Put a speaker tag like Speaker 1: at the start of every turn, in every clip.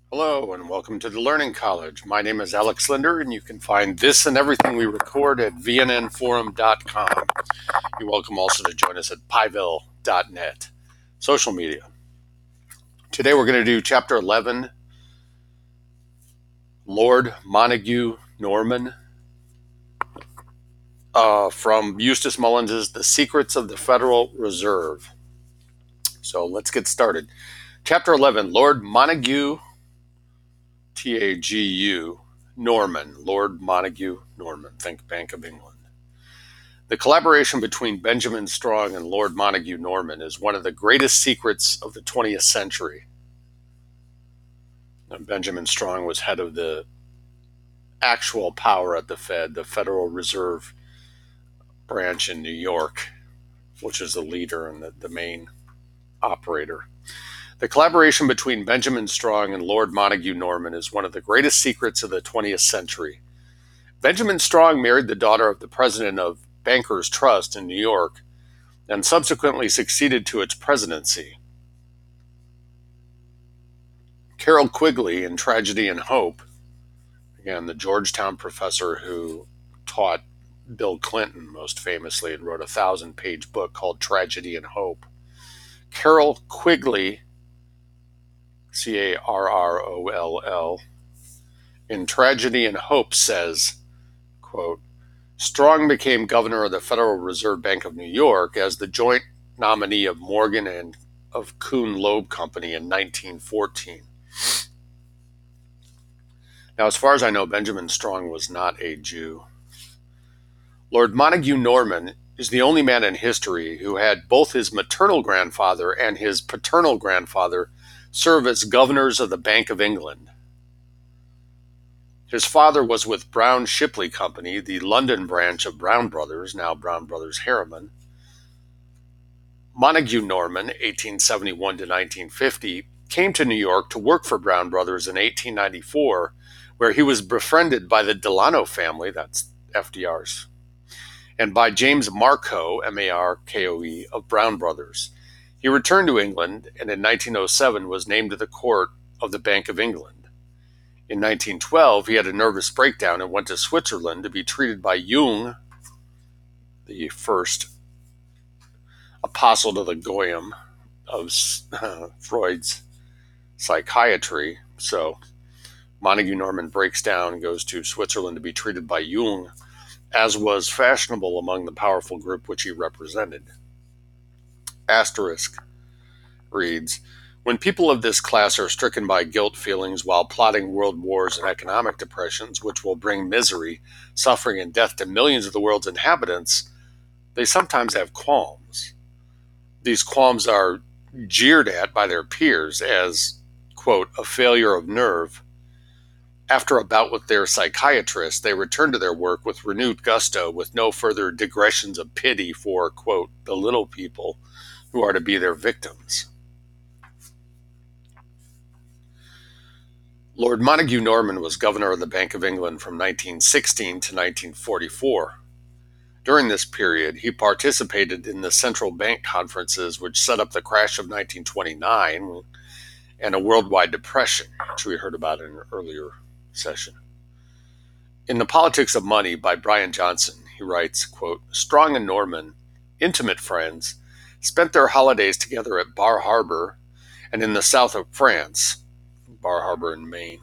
Speaker 1: Hello and welcome to the Learning College. My name is Alex Linder, and you can find this and everything we record at vnnforum.com. You're welcome also to join us at pyville.net. Social media. Today we're going to do Chapter 11, Lord Montague Norman, from Eustace Mullins's The Secrets of the Federal Reserve. So let's get started. Chapter 11, Lord Montague, T-A-G-U, Norman, Lord Montague Norman, think Bank of England. The collaboration between Benjamin Strong and Lord Montague Norman is one of the greatest secrets of the 20th century. And Benjamin Strong was head of the actual power at the Fed, the Federal Reserve branch in New York, which is the leader and the main operator. The collaboration between Benjamin Strong and Lord Montague Norman is one of the greatest secrets of the 20th century. Benjamin Strong married the daughter of the president of Bankers Trust in New York and subsequently succeeded to its presidency. Carroll Quigley in Tragedy and Hope, again, the Georgetown professor who taught Bill Clinton most famously and wrote a 1,000-page book called Tragedy and Hope. Carroll Quigley, Carroll, in Tragedy and Hope says, quote, Strong became governor of the Federal Reserve Bank of New York as the joint nominee of Morgan and of Kuhn Loeb Company in 1914. Now, as far as I know, Benjamin Strong was not a Jew. Lord Montague Norman is the only man in history who had both his maternal grandfather and his paternal grandfather serve as governors of the Bank of England. His father was with Brown Shipley Company, the London branch of Brown Brothers, now Brown Brothers Harriman. Montague Norman, 1871 to 1950, came to New York to work for Brown Brothers in 1894, where he was befriended by the Delano family, that's FDR's, and by James Markoe, Markoe, of Brown Brothers. He returned to England and in 1907 was named to the court of the Bank of England. In 1912, he had a nervous breakdown and went to Switzerland to be treated by Jung, the first apostle to the Goyim of Freud's psychiatry. So Montague Norman breaks down and goes to Switzerland to be treated by Jung, as was fashionable among the powerful group which he represented. Asterisk reads, when people of this class are stricken by guilt feelings while plotting world wars and economic depressions, which will bring misery, suffering, and death to millions of the world's inhabitants, they sometimes have qualms. These qualms are jeered at by their peers as, quote, a failure of nerve. After a bout with their psychiatrist, they return to their work with renewed gusto, with no further digressions of pity for, quote, the little people who are to be their victims. Lord Montague Norman was governor of the Bank of England from 1916 to 1944. During this period, he participated in the central bank conferences which set up the crash of 1929 and a worldwide depression, which we heard about in an earlier session. In The Politics of Money by Brian Johnson, he writes, quote, Strong and Norman, intimate friends, spent their holidays together at Bar Harbor and in the south of France, Bar Harbor in Maine.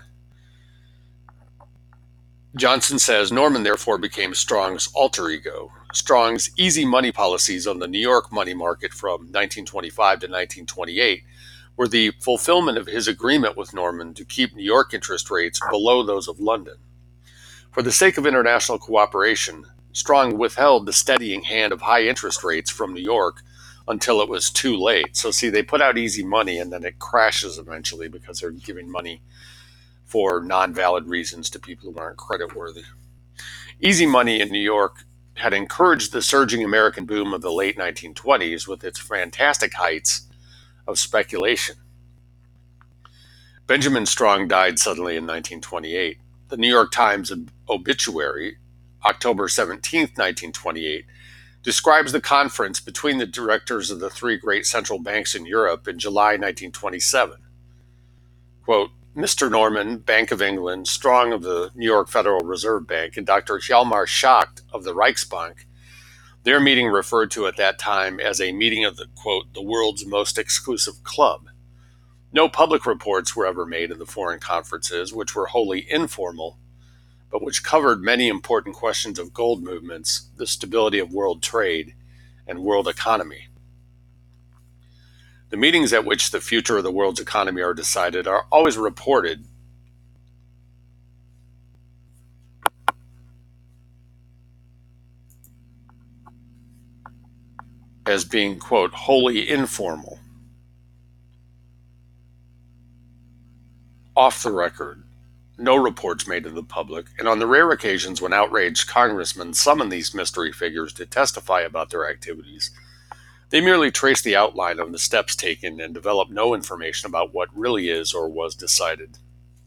Speaker 1: Johnson says Norman therefore became Strong's alter ego. Strong's easy money policies on the New York money market from 1925 to 1928 were the fulfillment of his agreement with Norman to keep New York interest rates below those of London. For the sake of international cooperation, Strong withheld the steadying hand of high interest rates from New York until it was too late. So see, they put out easy money and then it crashes eventually because they're giving money for non-valid reasons to people who aren't creditworthy. Easy money in New York had encouraged the surging American boom of the late 1920s with its fantastic heights of speculation. Benjamin Strong died suddenly in 1928. The New York Times obituary, October 17, 1928, describes the conference between the directors of the three great central banks in Europe in July 1927. Quote, Mr. Norman, Bank of England, Strong of the New York Federal Reserve Bank, and Dr. Hjalmar Schacht of the Reichsbank, their meeting referred to at that time as a meeting of the, quote, the world's most exclusive club. No public reports were ever made of the foreign conferences, which were wholly informal, but which covered many important questions of gold movements, the stability of world trade, and world economy. The meetings at which the future of the world's economy are decided are always reported as being, quote, wholly informal, off the record, no reports made to the public, and on the rare occasions when outraged congressmen summon these mystery figures to testify about their activities, they merely trace the outline of the steps taken and develop no information about what really is or was decided.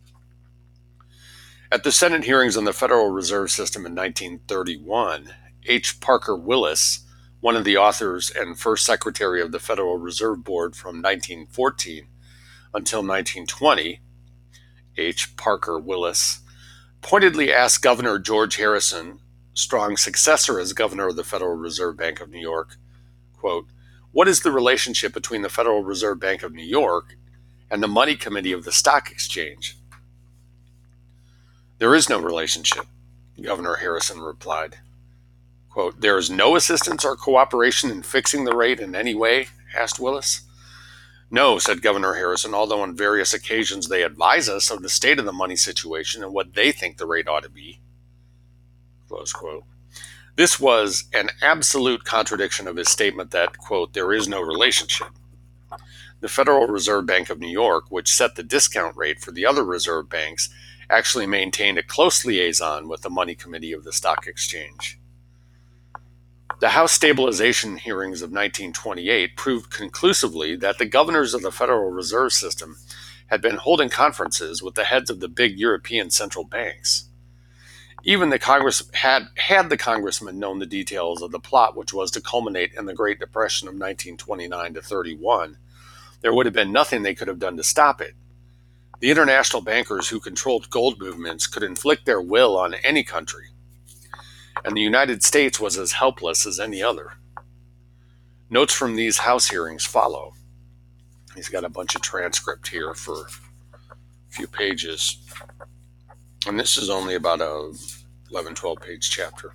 Speaker 1: At the Senate hearings on the Federal Reserve System in 1931, H. Parker Willis, one of the authors and first secretary of the Federal Reserve Board from 1914 until 1920, H. Parker Willis, pointedly asked Governor George Harrison, Strong's successor as governor of the Federal Reserve Bank of New York, quote, what is the relationship between the Federal Reserve Bank of New York and the Money Committee of the Stock Exchange? There is no relationship, Governor Harrison replied. Quote, there is no assistance or cooperation in fixing the rate in any way? Asked Willis. No, said Governor Harrison, although on various occasions they advise us of the state of the money situation and what they think the rate ought to be. Close quote. This was an absolute contradiction of his statement that, quote, there is no relationship. The Federal Reserve Bank of New York, which set the discount rate for the other reserve banks, actually maintained a close liaison with the Money Committee of the Stock Exchange. The House stabilization hearings of 1928 proved conclusively that the governors of the Federal Reserve System had been holding conferences with the heads of the big European central banks. Even the Congress had the congressmen known the details of the plot which was to culminate in the Great Depression of 1929 to 31, there would have been nothing they could have done to stop it. The international bankers who controlled gold movements could inflict their will on any country, and the United States was as helpless as any other. Notes from these House hearings follow. He's got a bunch of transcript here for a few pages. And this is only about a 11, 12-page chapter.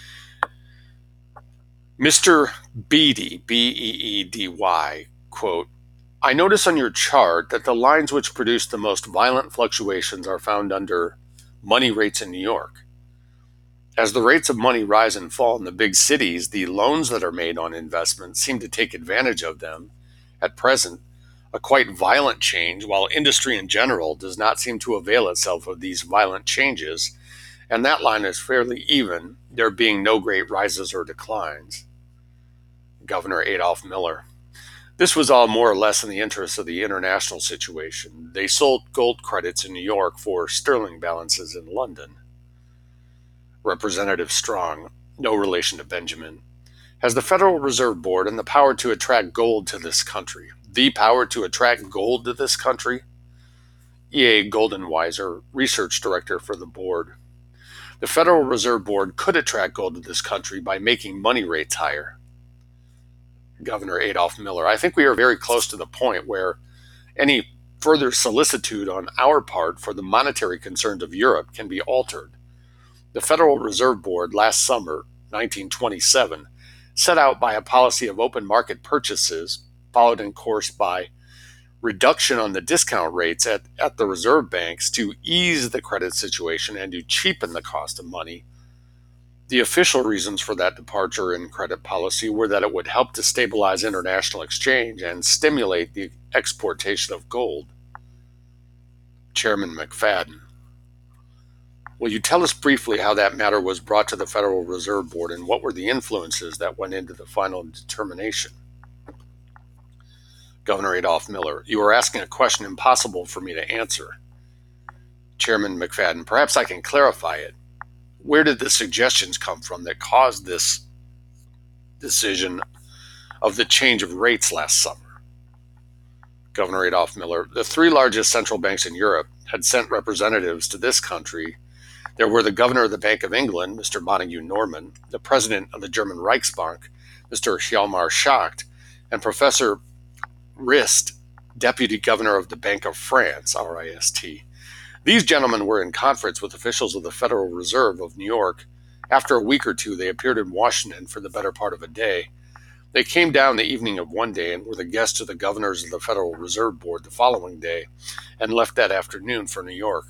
Speaker 1: Mr. Beedy, B-E-E-D-Y, quote, I notice on your chart that the lines which produce the most violent fluctuations are found under money rates in New York. As the rates of money rise and fall in the big cities, the loans that are made on investments seem to take advantage of them. At present, a quite violent change, while industry in general does not seem to avail itself of these violent changes, and that line is fairly even, there being no great rises or declines. Governor Adolph Miller. This was all more or less in the interest of the international situation. They sold gold credits in New York for sterling balances in London. Representative Strong, no relation to Benjamin, has the Federal Reserve Board and the power to attract gold to this country. The power to attract gold to this country? E.A. Goldenweiser, research director for the board. The Federal Reserve Board could attract gold to this country by making money rates higher. Governor Adolph Miller, I think we are very close to the point where any further solicitude on our part for the monetary concerns of Europe can be altered. The Federal Reserve Board last summer, 1927, set out by a policy of open market purchases, followed in course by reduction on the discount rates at the reserve banks to ease the credit situation and to cheapen the cost of money. The official reasons for that departure in credit policy were that it would help to stabilize international exchange and stimulate the exportation of gold. Chairman McFadden. Will you tell us briefly how that matter was brought to the Federal Reserve Board and what were the influences that went into the final determination? Governor Adolph Miller, you are asking a question impossible for me to answer. Chairman McFadden, perhaps I can clarify it. Where did the suggestions come from that caused this decision of the change of rates last summer? Governor Adolph Miller, the three largest central banks in Europe had sent representatives to this country. There were the governor of the Bank of England, Mr. Montague Norman, the president of the German Reichsbank, Mr. Hjalmar Schacht, and Professor Rist, deputy governor of the Bank of France, RIST. These gentlemen were in conference with officials of the Federal Reserve of New York. After a week or two, they appeared in Washington for the better part of a day. They came down the evening of one day and were the guests of the governors of the Federal Reserve Board the following day and left that afternoon for New York.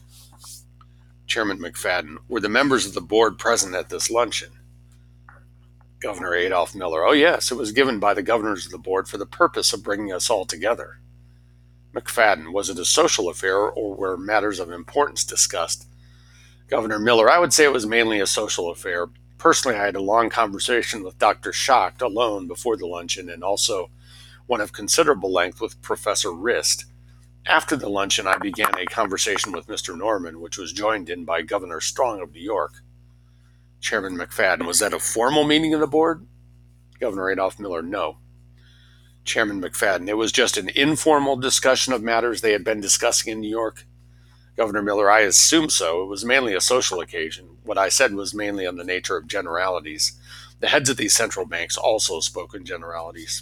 Speaker 1: Chairman McFadden, were the members of the board present at this luncheon? Governor Adolph Miller, oh yes, it was given by the governors of the board for the purpose of bringing us all together. McFadden, was it a social affair or were matters of importance discussed? Governor Miller, I would say it was mainly a social affair. Personally, I had a long conversation with Dr. Schacht alone before the luncheon and also one of considerable length with Professor Rist. After the luncheon, I began a conversation with Mr. Norman, which was joined in by Governor Strong of New York. Chairman McFadden, was that a formal meeting of the board? Governor Adolph Miller, no. Chairman McFadden, it was just an informal discussion of matters they had been discussing in New York. Governor Miller, I assume so. It was mainly a social occasion. What I said was mainly on the nature of generalities. The heads of these central banks also spoke in generalities.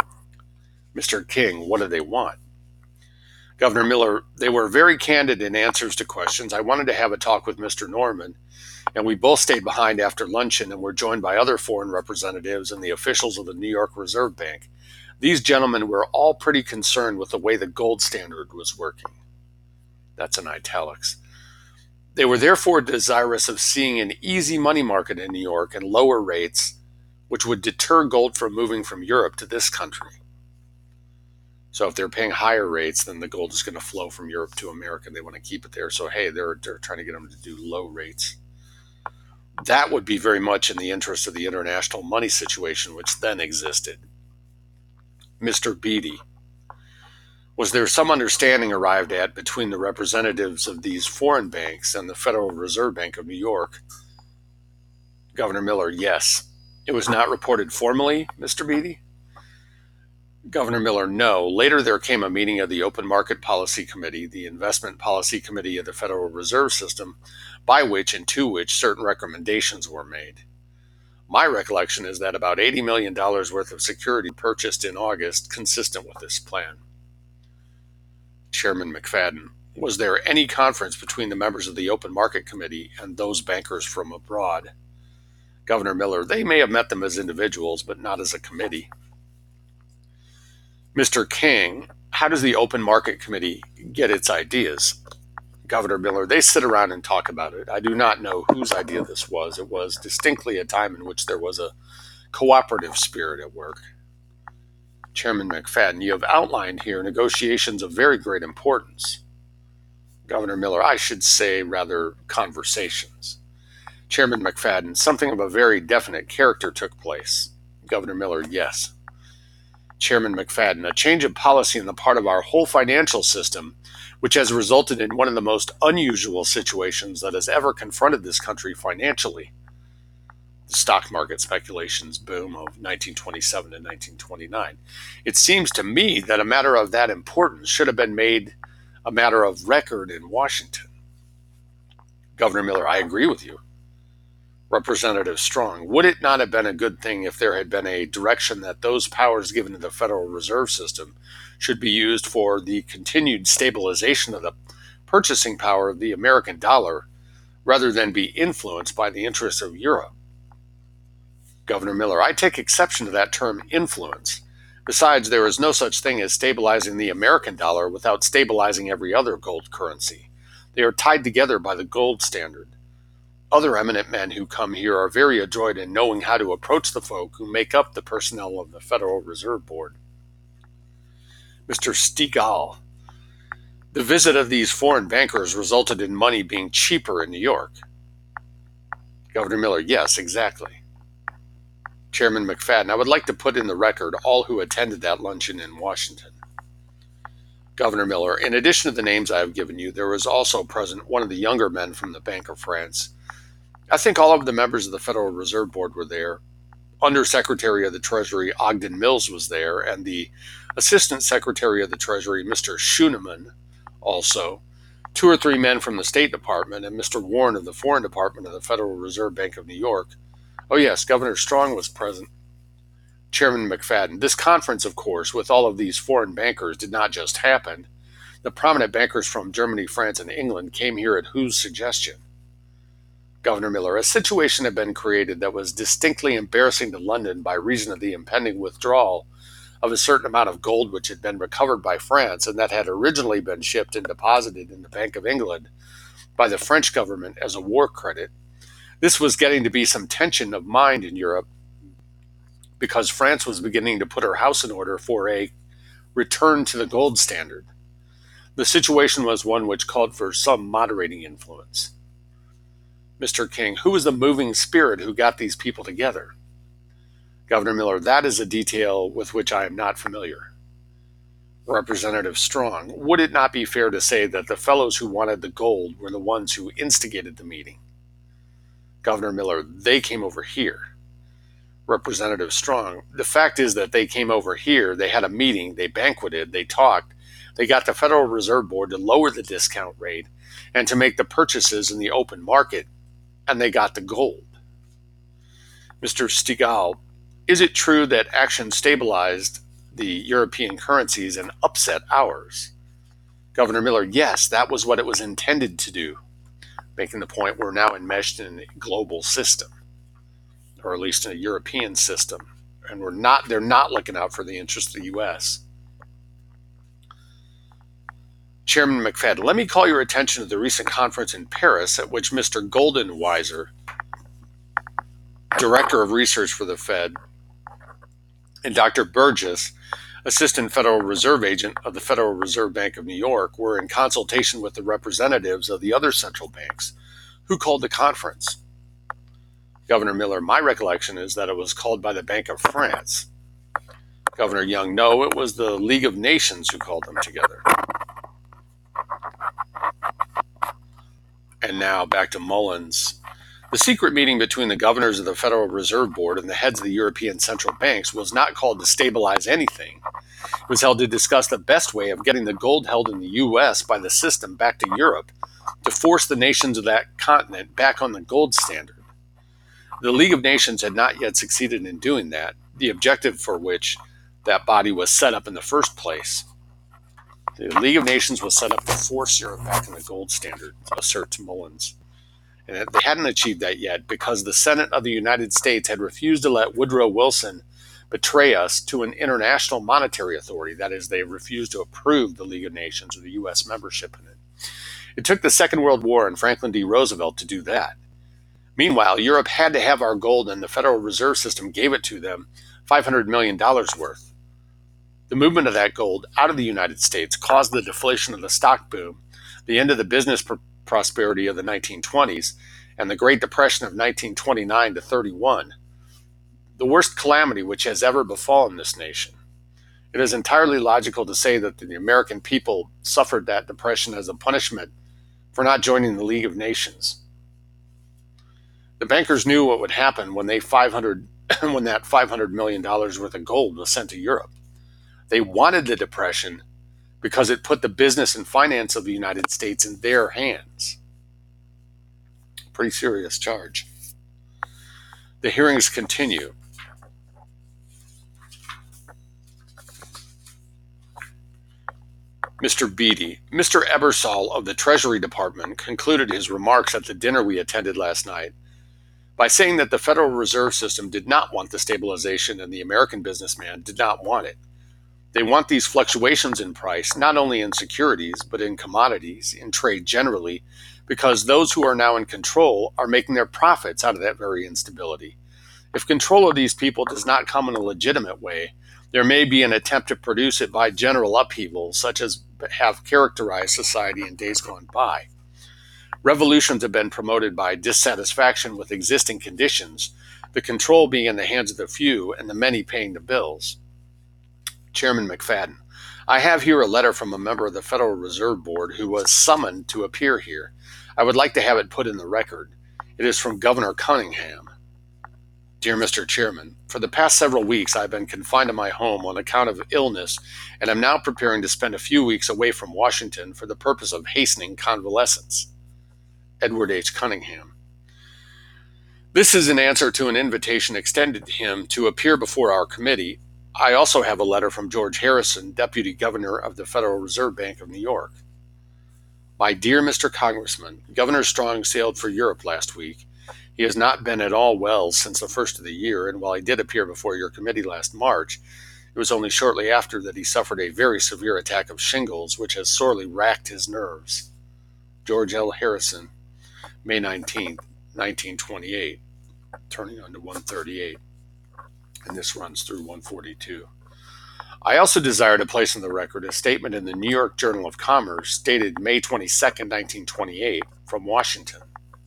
Speaker 1: Mr. King, what did they want? Governor Miller, they were very candid in answers to questions. I wanted to have a talk with Mr. Norman, and we both stayed behind after luncheon and were joined by other foreign representatives and the officials of the New York Reserve Bank. These gentlemen were all pretty concerned with the way the gold standard was working. That's in italics. They were therefore desirous of seeing an easy money market in New York and lower rates, which would deter gold from moving from Europe to this country. So if they're paying higher rates, then the gold is going to flow from Europe to America. They want to keep it there. So, hey, they're trying to get them to do low rates. That would be very much in the interest of the international money situation, which then existed. Mr. Beatty, was there some understanding arrived at between the representatives of these foreign banks and the Federal Reserve Bank of New York? Governor Miller, yes. It was not reported formally, Mr. Beatty? Governor Miller, no. Later there came a meeting of the Open Market Policy Committee, the Investment Policy Committee of the Federal Reserve System, by which and to which certain recommendations were made. My recollection is that about $80 million worth of security purchased in August consistent with this plan. Chairman McFadden, was there any conference between the members of the Open Market Committee and those bankers from abroad? Governor Miller, they may have met them as individuals, but not as a committee. Mr. King, how does the Open Market Committee get its ideas? Governor Miller, they sit around and talk about it. I do not know whose idea this was. It was distinctly a time in which there was a cooperative spirit at work. Chairman McFadden, you have outlined here negotiations of very great importance. Governor Miller, I should say rather conversations. Chairman McFadden, something of a very definite character took place. Governor Miller, yes. Chairman McFadden, a change of policy on the part of our whole financial system, which has resulted in one of the most unusual situations that has ever confronted this country financially. The stock market speculations boom of 1927 to 1929. It seems to me that a matter of that importance should have been made a matter of record in Washington. Governor Miller, I agree with you. Representative Strong, would it not have been a good thing if there had been a direction that those powers given to the Federal Reserve System should be used for the continued stabilization of the purchasing power of the American dollar rather than be influenced by the interests of Europe? Governor Miller, I take exception to that term influence. Besides, there is no such thing as stabilizing the American dollar without stabilizing every other gold currency. They are tied together by the gold standard. Other eminent men who come here are very adroit in knowing how to approach the folk who make up the personnel of the Federal Reserve Board. Mr. Stigall, the visit of these foreign bankers resulted in money being cheaper in New York. Governor Miller, yes, exactly. Chairman McFadden, I would like to put in the record all who attended that luncheon in Washington. Governor Miller, in addition to the names I have given you, there was also present one of the younger men from the Bank of France. I think all of the members of the Federal Reserve Board were there. Undersecretary of the Treasury Ogden Mills was there, and the Assistant Secretary of the Treasury, Mr. Schooneman, also. 2 or 3 men from the State Department, and Mr. Warren of the Foreign Department of the Federal Reserve Bank of New York. Oh, yes, Governor Strong was present. Chairman McFadden. This conference, of course, with all of these foreign bankers did not just happen. The prominent bankers from Germany, France, and England came here at whose suggestion? Governor Miller. A situation had been created that was distinctly embarrassing to London by reason of the impending withdrawal of a certain amount of gold which had been recovered by France and that had originally been shipped and deposited in the Bank of England by the French government as a war credit. This was getting to be some tension of mind in Europe because France was beginning to put her house in order for a return to the gold standard. The situation was one which called for some moderating influence. Mr. King, who was the moving spirit who got these people together? Governor Miller, that is a detail with which I am not familiar. Representative Strong, would it not be fair to say that the fellows who wanted the gold were the ones who instigated the meeting? Governor Miller, they came over here. Representative Strong, the fact is that they came over here, they had a meeting, they banqueted, they talked, they got the Federal Reserve Board to lower the discount rate and to make the purchases in the open market, and they got the gold. Mr. Stigall, is it true that action stabilized the European currencies and upset ours? Governor Miller, yes, that was what it was intended to do, making the point we're now enmeshed in a global system, or at least in a European system, and they're not looking out for the interests of the U.S. Chairman McFadden, let me call your attention to the recent conference in Paris at which Mr. Goldenweiser, Director of Research for the Fed, and Dr. Burgess, Assistant Federal Reserve Agent of the Federal Reserve Bank of New York, were in consultation with the representatives of the other central banks. Who called the conference? Governor Miller, my recollection is that it was called by the Bank of France. Governor Young, no, it was the League of Nations who called them together. And now back to Mullins. The secret meeting between the governors of the Federal Reserve Board and the heads of the European central banks was not called to stabilize anything. It was held to discuss the best way of getting the gold held in the U.S. by the system back to Europe, to force the nations of that continent back on the gold standard. The League of Nations had not yet succeeded in doing that, the objective for which that body was set up in the first place. The League of Nations was set up to force Europe back in the gold standard, asserts Mullins. And they hadn't achieved that yet because the Senate of the United States had refused to let Woodrow Wilson betray us to an international monetary authority. That is, they refused to approve the League of Nations or the U.S. membership in it. It took the Second World War and Franklin D. Roosevelt to do that. Meanwhile, Europe had to have our gold, and the Federal Reserve System gave it to them, $500 million worth. The movement of that gold out of the United States caused the deflation of the stock boom, the end of the business prosperity of the 1920s, and the Great Depression of 1929 to 31, the worst calamity which has ever befallen this nation. It is entirely logical to say that the American people suffered that depression as a punishment for not joining the League of Nations. The bankers knew what would happen when that $500 million worth of gold was sent to Europe. They wanted the depression because it put the business and finance of the United States in their hands. Pretty serious charge. The hearings continue. Mr. Beatty, Mr. Ebersol of the Treasury Department concluded his remarks at the dinner we attended last night by saying that the Federal Reserve System did not want the stabilization and the American businessman did not want it. They want these fluctuations in price, not only in securities, but in commodities, in trade generally, because those who are now in control are making their profits out of that very instability. If control of these people does not come in a legitimate way, there may be an attempt to produce it by general upheavals, such as have characterized society in days gone by. Revolutions have been promoted by dissatisfaction with existing conditions, the control being in the hands of the few and the many paying the bills. Chairman McFadden, I have here a letter from a member of the Federal Reserve Board who was summoned to appear here. I would like to have it put in the record. It is from Governor Cunningham. Dear Mr. Chairman, for the past several weeks I've been confined to my home on account of illness and am now preparing to spend a few weeks away from Washington for the purpose of hastening convalescence. Edward H. Cunningham. This is in answer to an invitation extended to him to appear before our committee. I also have a letter from George Harrison, Deputy Governor of the Federal Reserve Bank of New York. My dear Mr. Congressman, Governor Strong sailed for Europe last week. He has not been at all well since the first of the year, and while he did appear before your committee last March, it was only shortly after that he suffered a very severe attack of shingles, which has sorely racked his nerves. George L. Harrison, May 19, 1928, turning on to 138, and this runs through 142. I also desire to place on the record a statement in the New York Journal of Commerce dated May 22, 1928, from Washington.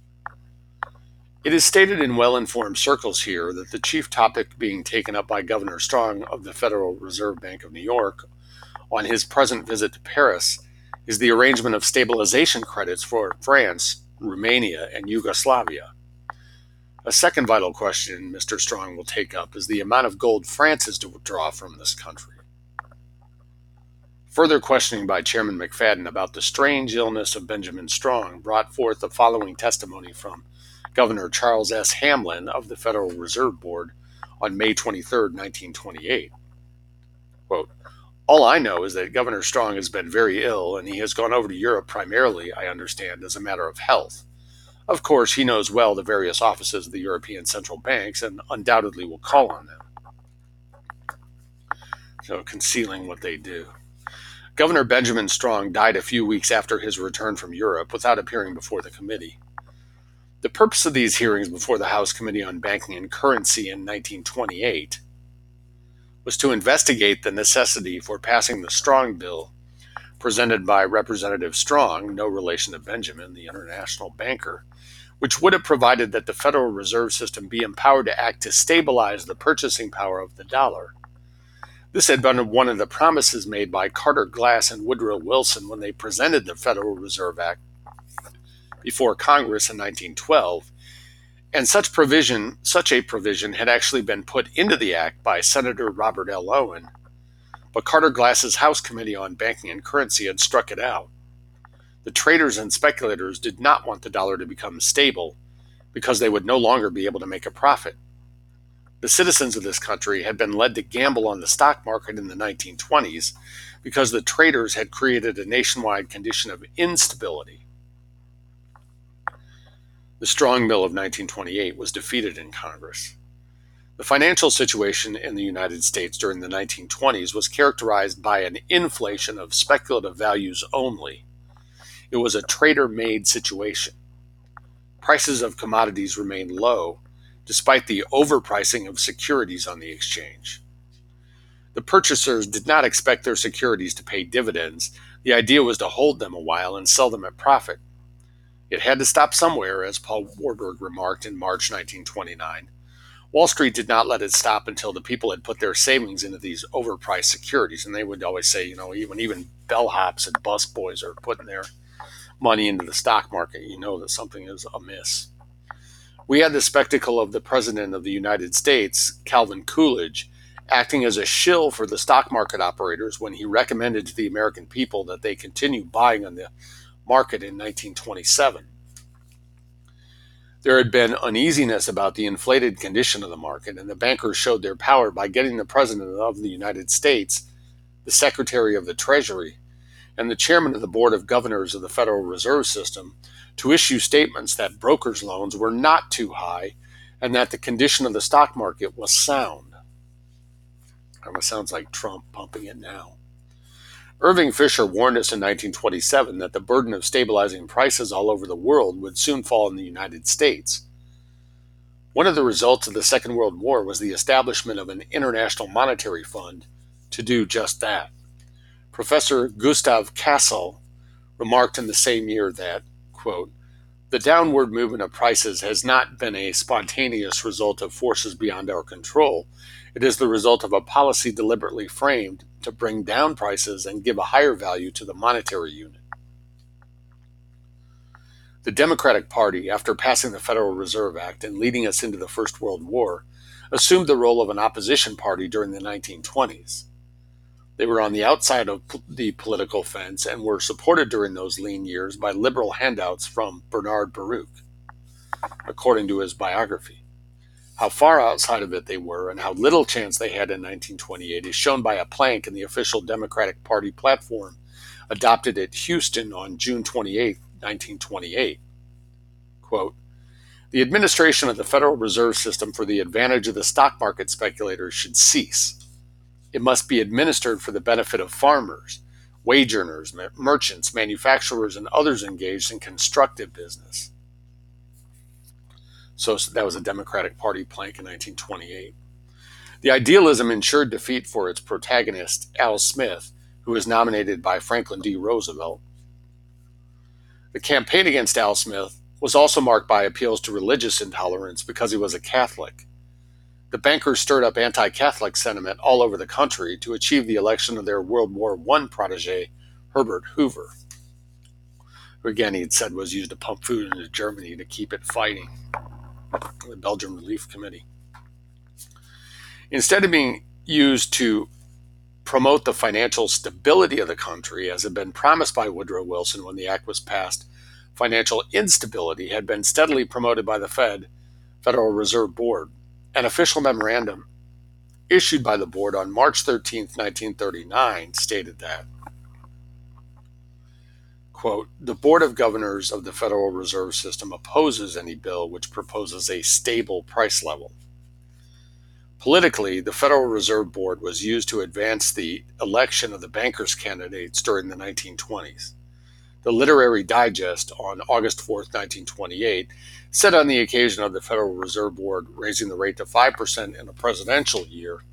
Speaker 1: It is stated in well-informed circles here that the chief topic being taken up by Governor Strong of the Federal Reserve Bank of New York on his present visit to Paris is the arrangement of stabilization credits for France, Romania, and Yugoslavia. A second vital question Mr. Strong will take up is the amount of gold France is to withdraw from this country. Further questioning by Chairman McFadden about the strange illness of Benjamin Strong brought forth the following testimony from Governor Charles S. Hamlin of the Federal Reserve Board on May 23, 1928. Quote, all I know is that Governor Strong has been very ill, and he has gone over to Europe primarily, I understand, as a matter of health. Of course, he knows well the various offices of the European central banks and undoubtedly will call on them. So, concealing what they do. Governor Benjamin Strong died a few weeks after his return from Europe without appearing before the committee. The purpose of these hearings before the House Committee on Banking and Currency in 1928 was to investigate the necessity for passing the Strong Bill, presented by Representative Strong, no relation to Benjamin, the international banker, which would have provided that the Federal Reserve System be empowered to act to stabilize the purchasing power of the dollar. This had been one of the promises made by Carter Glass and Woodrow Wilson when they presented the Federal Reserve Act before Congress in 1912, and such a provision had actually been put into the act by Senator Robert L. Owen, but Carter Glass's House Committee on Banking and Currency had struck it out. The traders and speculators did not want the dollar to become stable because they would no longer be able to make a profit. The citizens of this country had been led to gamble on the stock market in the 1920s because the traders had created a nationwide condition of instability. The Strong Bill of 1928 was defeated in Congress. The financial situation in the United States during the 1920s was characterized by an inflation of speculative values only. It was a trader-made situation. Prices of commodities remained low, despite the overpricing of securities on the exchange. The purchasers did not expect their securities to pay dividends. The idea was to hold them a while and sell them at profit. It had to stop somewhere, as Paul Warburg remarked in March 1929. Wall Street did not let it stop until the people had put their savings into these overpriced securities. And they would always say, even bellhops and busboys are putting their money into the stock market, that something is amiss. We had the spectacle of the President of the United States, Calvin Coolidge, acting as a shill for the stock market operators when he recommended to the American people that they continue buying on the market in 1927. There had been uneasiness about the inflated condition of the market, and the bankers showed their power by getting the President of the United States, the Secretary of the Treasury, and the Chairman of the Board of Governors of the Federal Reserve System to issue statements that brokers' loans were not too high and that the condition of the stock market was sound. It sounds like Trump pumping it now. Irving Fisher warned us in 1927 that the burden of stabilizing prices all over the world would soon fall on the United States. One of the results of the Second World War was the establishment of an international monetary fund to do just that. Professor Gustav Cassel remarked in the same year that, quote, the downward movement of prices has not been a spontaneous result of forces beyond our control. It is the result of a policy deliberately framed to bring down prices and give a higher value to the monetary unit. The Democratic Party, after passing the Federal Reserve Act and leading us into the First World War, assumed the role of an opposition party during the 1920s. They were on the outside of the political fence and were supported during those lean years by liberal handouts from Bernard Baruch, according to his biography. How far outside of it they were and how little chance they had in 1928 is shown by a plank in the official Democratic Party platform adopted at Houston on June 28, 1928. Quote, "The administration of the Federal Reserve System for the advantage of the stock market speculators should cease. It must be administered for the benefit of farmers, wage earners, merchants, manufacturers, and others engaged in constructive business." So that was a Democratic Party plank in 1928. The idealism ensured defeat for its protagonist, Al Smith, who was nominated by Franklin D. Roosevelt. The campaign against Al Smith was also marked by appeals to religious intolerance because he was a Catholic. The bankers stirred up anti-Catholic sentiment all over the country to achieve the election of their World War I protege, Herbert Hoover, who again he'd said was used to pump food into Germany to keep it fighting, the Belgian Relief Committee. Instead of being used to promote the financial stability of the country, as had been promised by Woodrow Wilson when the act was passed, financial instability had been steadily promoted by the Federal Reserve Board. An official memorandum issued by the board on March 13, 1939 stated that, quote, "The Board of Governors of the Federal Reserve System opposes any bill which proposes a stable price level." Politically, the Federal Reserve Board was used to advance the election of the bankers' candidates during the 1920s. The Literary Digest on August 4, 1928, said on the occasion of the Federal Reserve Board raising the rate to 5% in a presidential year,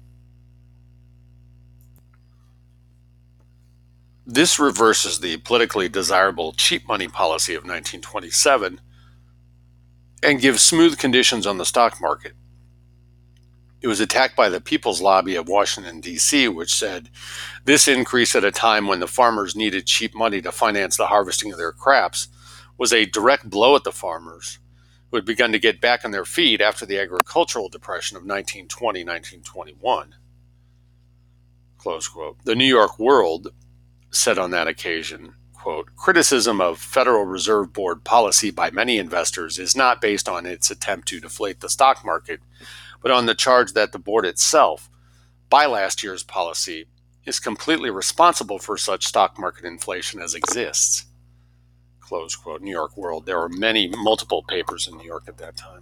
Speaker 1: "This reverses the politically desirable cheap money policy of 1927 and gives smooth conditions on the stock market." It was attacked by the People's Lobby of Washington, D.C., which said, "This increase at a time when the farmers needed cheap money to finance the harvesting of their crops was a direct blow at the farmers, who had begun to get back on their feet after the agricultural depression of 1920-1921. Close quote. The New York World said on that occasion, quote, "Criticism of Federal Reserve Board policy by many investors is not based on its attempt to deflate the stock market, but on the charge that the board itself, by last year's policy, is completely responsible for such stock market inflation as exists." Close quote. New York World. There were multiple papers in New York at that time.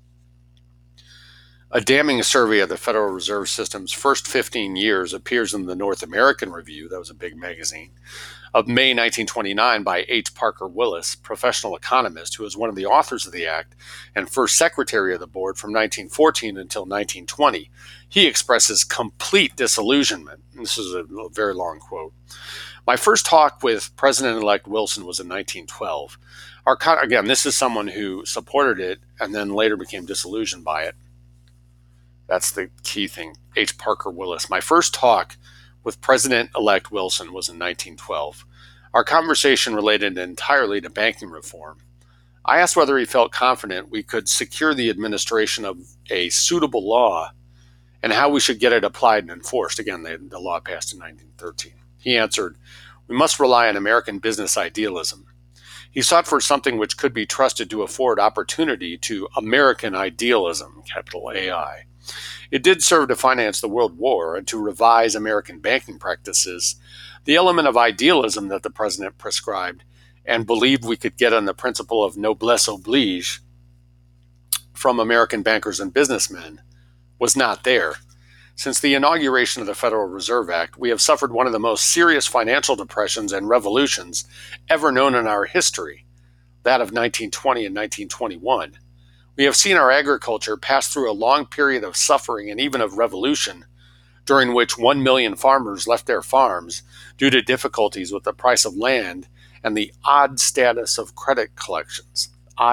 Speaker 1: A damning survey of the Federal Reserve System's first 15 years appears in the North American Review, that was a big magazine, of May 1929 by H. Parker Willis, professional economist who was one of the authors of the act and first secretary of the board from 1914 until 1920. He expresses complete disillusionment. This is a very long quote. "My first talk with President-elect Wilson was in 1912. Again, this is someone who supported it and then later became disillusioned by it. That's the key thing. H. Parker Willis. "My first talk with President-elect Wilson was in 1912. Our conversation related entirely to banking reform. I asked whether he felt confident we could secure the administration of a suitable law and how we should get it applied and enforced." Again, the law passed in 1913. He answered, "We must rely on American business idealism." He sought for something which could be trusted to afford opportunity to American idealism, capital AI. It did serve to finance the World War and to revise American banking practices. The element of idealism that the president prescribed and believed we could get on the principle of noblesse oblige from American bankers and businessmen was not there. Since the inauguration of the Federal Reserve Act, we have suffered one of the most serious financial depressions and revolutions ever known in our history, that of 1920 and 1921. We have seen our agriculture pass through a long period of suffering and even of revolution, during which 1 million farmers left their farms due to difficulties with the price of land and the odd status of credit collections.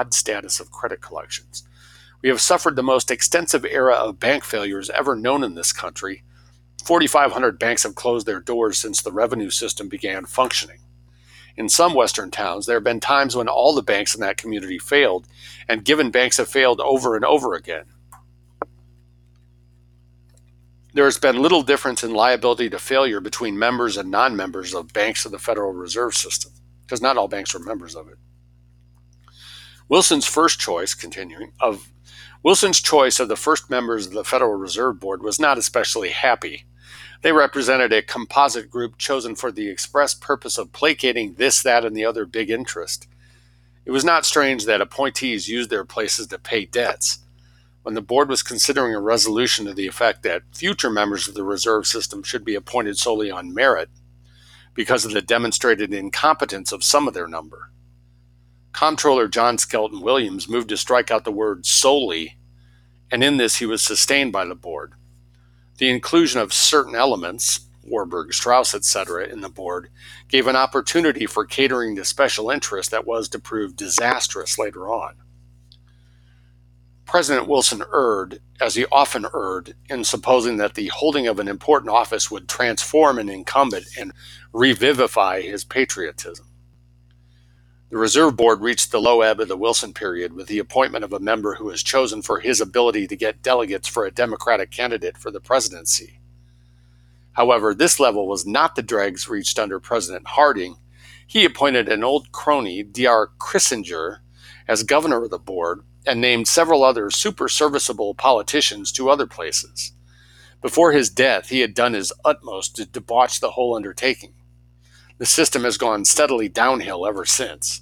Speaker 1: We have suffered the most extensive era of bank failures ever known in this country. 4,500 banks have closed their doors since the revenue system began functioning. In some Western towns, there have been times when all the banks in that community failed, and given banks have failed over and over again. There has been little difference in liability to failure between members and non-members of banks of the Federal Reserve System, because not all banks are members of it. Wilson's choice of the first members of the Federal Reserve Board was not especially happy. They represented a composite group chosen for the express purpose of placating this, that, and the other big interest. It was not strange that appointees used their places to pay debts. When the board was considering a resolution to the effect that future members of the reserve system should be appointed solely on merit because of the demonstrated incompetence of some of their number, Comptroller John Skelton Williams moved to strike out the word solely, and in this he was sustained by the board. The inclusion of certain elements, Warburg, Strauss, etc., in the board gave an opportunity for catering to special interest that was to prove disastrous later on. President Wilson erred, as he often erred, in supposing that the holding of an important office would transform an incumbent and revivify his patriotism. The Reserve Board reached the low ebb of the Wilson period with the appointment of a member who was chosen for his ability to get delegates for a Democratic candidate for the presidency. However, this level was not the dregs reached under President Harding. He appointed an old crony, D.R. Kissinger, as governor of the board and named several other super-serviceable politicians to other places. Before his death, he had done his utmost to debauch the whole undertaking. The system has gone steadily downhill ever since.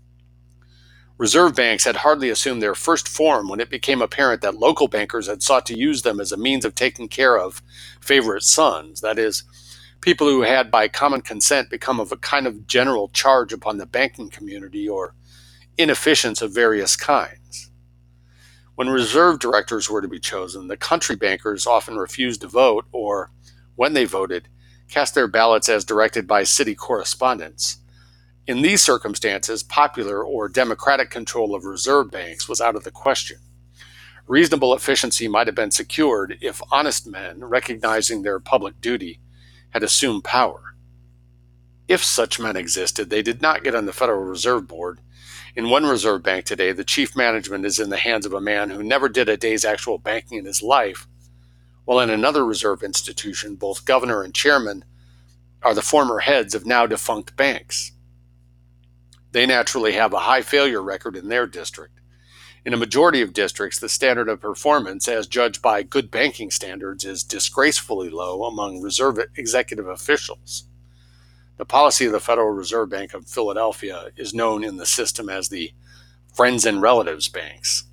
Speaker 1: Reserve banks had hardly assumed their first form when it became apparent that local bankers had sought to use them as a means of taking care of favorite sons, that is, people who had by common consent become of a kind of general charge upon the banking community or inefficients of various kinds. When reserve directors were to be chosen, the country bankers often refused to vote or, when they voted, cast their ballots as directed by city correspondents. In these circumstances, popular or democratic control of reserve banks was out of the question. Reasonable efficiency might have been secured if honest men, recognizing their public duty, had assumed power. If such men existed, they did not get on the Federal Reserve Board. In one reserve bank today, the chief management is in the hands of a man who never did a day's actual banking in his life, while in another reserve institution, both governor and chairman are the former heads of now defunct banks. They naturally have a high failure record in their district. In a majority of districts, the standard of performance, as judged by good banking standards, is disgracefully low among reserve executive officials. The policy of the Federal Reserve Bank of Philadelphia is known in the system as the Friends and Relatives Banks.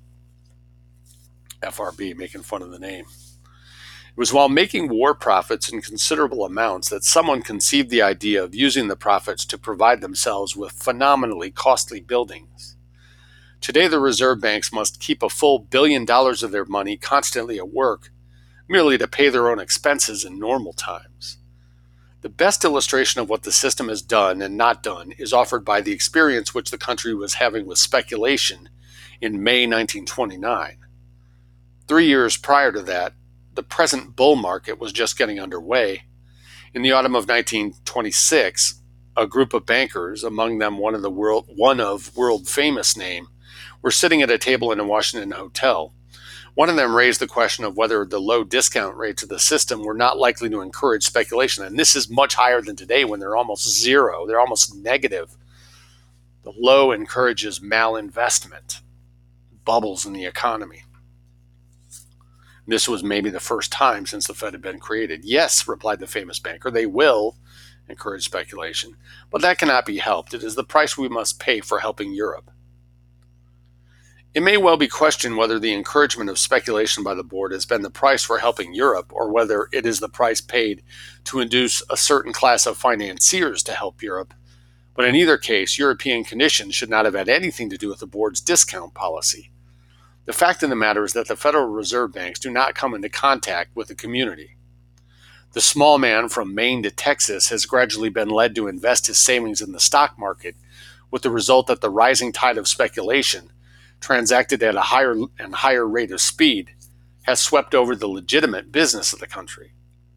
Speaker 1: FRB, making fun of the name. It was while making war profits in considerable amounts that someone conceived the idea of using the profits to provide themselves with phenomenally costly buildings. Today, the reserve banks must keep a full $1 billion of their money constantly at work, merely to pay their own expenses in normal times. The best illustration of what the system has done and not done is offered by the experience which the country was having with speculation in May 1929. 3 years prior to that, the present bull market was just getting underway. In the autumn of 1926, a group of bankers, among them one of world-famous name, were sitting at a table in a Washington hotel. One of them raised the question of whether the low discount rates of the system were not likely to encourage speculation. And this is much higher than today when they're almost zero. They're almost negative. The low encourages malinvestment, bubbles in the economy. This was maybe the first time since the Fed had been created. Yes, replied the famous banker, they will encourage speculation, but that cannot be helped. It is the price we must pay for helping Europe. It may well be questioned whether the encouragement of speculation by the board has been the price for helping Europe, or whether it is the price paid to induce a certain class of financiers to help Europe. But in either case, European conditions should not have had anything to do with the board's discount policy. The fact of the matter is that the Federal Reserve banks do not come into contact with the community. The small man from Maine to Texas has gradually been led to invest his savings in the stock market, with the result that the rising tide of speculation, transacted at a higher and higher rate of speed, has swept over the legitimate business of the country.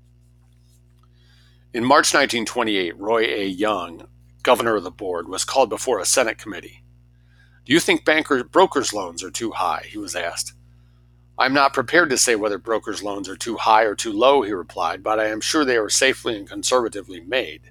Speaker 1: In March 1928, Roy A. Young, governor of the board, was called before a Senate committee. "Do you think brokers' loans are too high?" he was asked. I'm not prepared to say whether brokers' loans are too high or too low, he replied, but I am sure they are safely and conservatively made.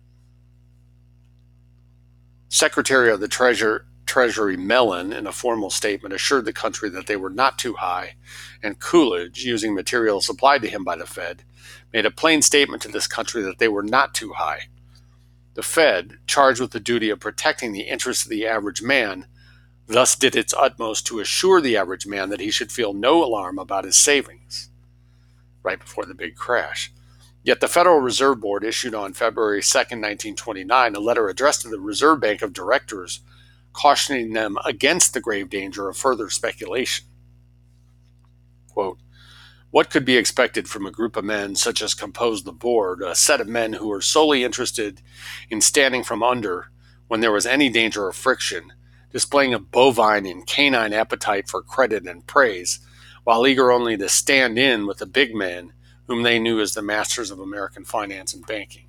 Speaker 1: Secretary of the Treasury Mellon, in a formal statement, assured the country that they were not too high, and Coolidge, using material supplied to him by the Fed, made a plain statement to this country that they were not too high. The Fed, charged with the duty of protecting the interests of the average man, thus did its utmost to assure the average man that he should feel no alarm about his savings, right before the big crash. Yet the Federal Reserve Board issued on February 2, 1929, a letter addressed to the Reserve Bank of Directors cautioning them against the grave danger of further speculation. Quote, "What could be expected from a group of men such as composed the board, a set of men who were solely interested in standing from under when there was any danger of friction, displaying a bovine and canine appetite for credit and praise, while eager only to stand in with the big men whom they knew as the masters of American finance and banking."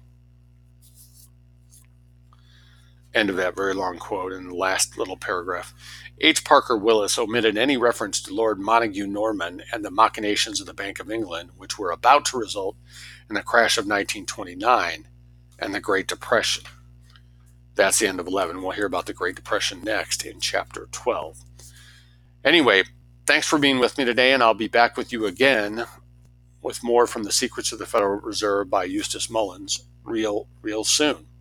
Speaker 1: End of that very long quote in the last little paragraph. H. Parker Willis omitted any reference to Lord Montague Norman and the machinations of the Bank of England, which were about to result in the crash of 1929 and the Great Depression. That's the end of 11. We'll hear about the Great Depression next in chapter 12. Anyway, thanks for being with me today, and I'll be back with you again with more from The Secrets of the Federal Reserve by Eustace Mullins real soon.